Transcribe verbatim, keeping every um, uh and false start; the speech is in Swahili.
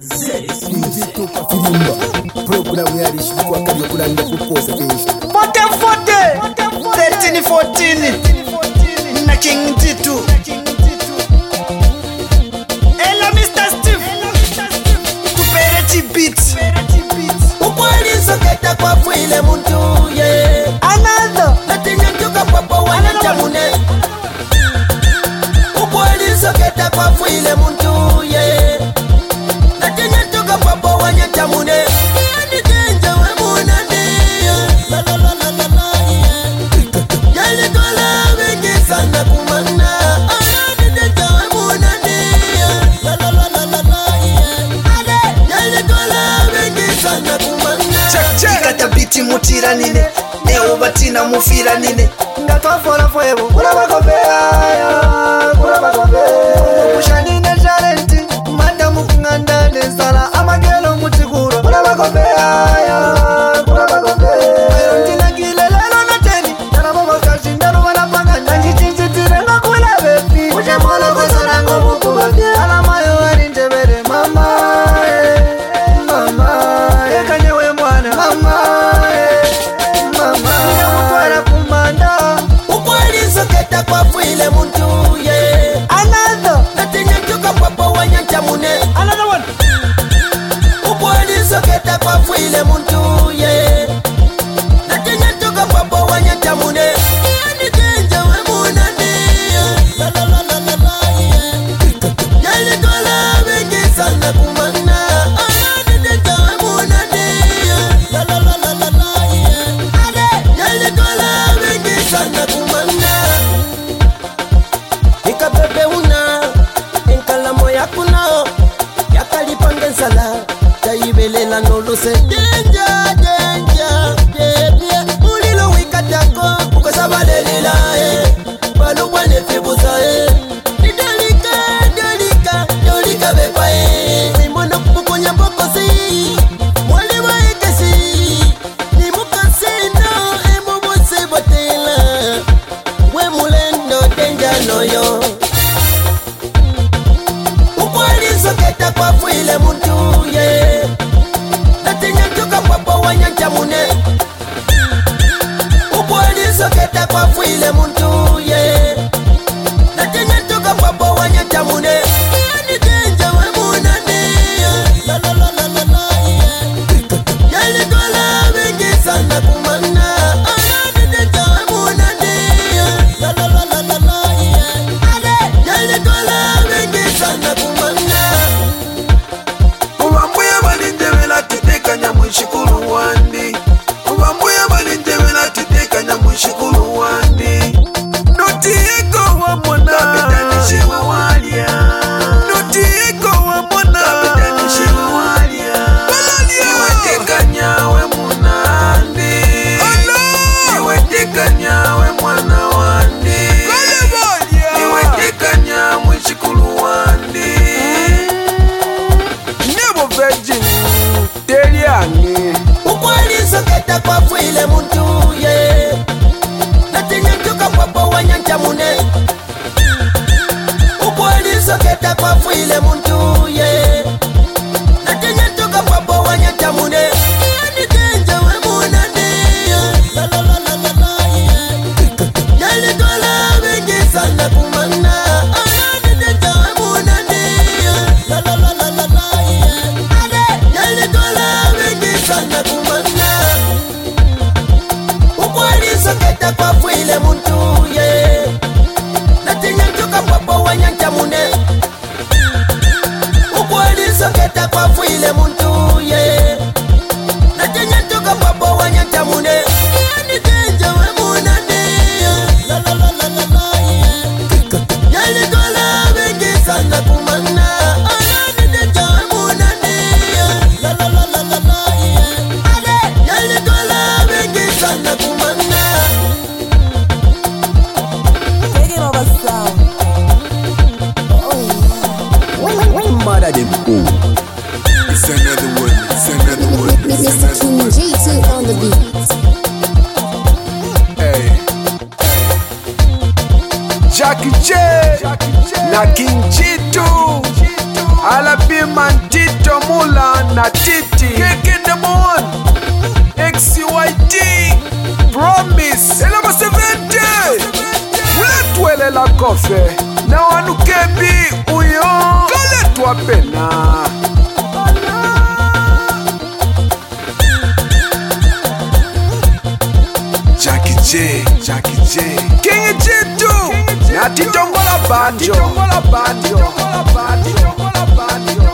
Zituka filimba Program yari shikuwa kabyo kulanda kukosa kesha Forte forte thirteen fourteen Na King Titu Ella mister Steve Kupereti beats Ukweli soketa kwa fuile muntu ye Another Natinya njuka papo wana chamune Ukweli soketa kwa fuile muntu ye Natinya njuka papo wana chamune Yani tenja we muna niya La la la la la la Yani tola wengi sana kumana Yani tenja we muna niya La la la la la la Yani tola wengi sana kumana Check check Kata biti mutira nine Eo batina mufira nine Ngatwa fora fuego Kura bakopea Kura bakopea Kusha nine jarenti Manda mukunganda nesala Amagelo mutikuro Kura bakopea Kura bakopea Ntina gile lelo na teni Nana momo kashindano wanapanga Nanji chinchi tirenga kula bepi Uje molo kusorango buku babia Alamayo warinjebere mama Mama Ekanyewe mwana Mama Mama Nina mutwara kumanda Ukweli soketa kwa fuile muntu ye Another Natinya njuka papo wanya chamune Another one Ukweli soketa kwa fuile muntu ye Natinya njuka papo wanya chamune Yani tenja we muna niya La la la la la la Yani tola wengi sana kumana Yani tenja we muna niya La la la la la la Yani tola wengi sana kumana Ikabebe una Enkalamo ya kunao Yakalipange nsala Chaibelela noluse Denja, denja Debye Mulilo wikatako Ukasabalelila eh Balugwa nefibuza eh Nidolika, dolika Dolika bepa eh Simona kukunya bokosi Mwale wa ekesi Nimukasino Emobose botela We mulendo denja noyo Ukweli soketa kwa fuile muntu ye Natinya njuka papo wanya chamune Ukweli soketa kwa fuile muntu ye Natinya njuka papo wanya chamune Yani tenja we muna niya La la la la la la Yani tola wengi sana kumana Yani tenja we muna niya La la la la la la Yani tola wengi sana kumana Ubambuya balindebela tutekanya mwishikulu wandi Ubambuya balindebela tutekanya mwishikulu wandi Notiyeko wa mwana Kapitani wa walia Notiyeko wa mwana Kapitani wa walia Balalia Iwetekanya we munandi Iwetekanya we mwana wandi Iwetekanya mwishikulu wandi Nebo virgin Teriani Ukweli soketa kwa fuile muntu ye Natinya njuka papo wanya chamune Ukweli soketa kwa fuile muntu ye Natinya njuka papo wanya chamune Yani tenja we muna niya La la la la la la Yani tola wengi sana kumana Yani tenja we muna niya La la la la la la Yani tola wengi sana kumana Ukweli soketa kwa fuile muntu ye Natinya njuka papo wanya chamune Ukweli soketa kwa fuile muntu ye Natinya njuka papo wanya chamune Yani tenja we muna niya La la la la la la Yani tola wengi sana kumana Yani tenja we muna niya La la la la la la Yani tola wengi sana kumana Taking over sound. Oh yeah. Mada dem oh It's another one, it's another one, it's Mister another King one G two on the beat. Hey, Jackie J Na King Titu Alapima Tito Mu na Titi Keke number one X Y T Promise Elama seventy Uletwele la kofe Na wanu kebi uyo Kaletwa pena Jackie J, Jackie J, King Jitu Na titongola banjo Titongola banjo Titongola banjo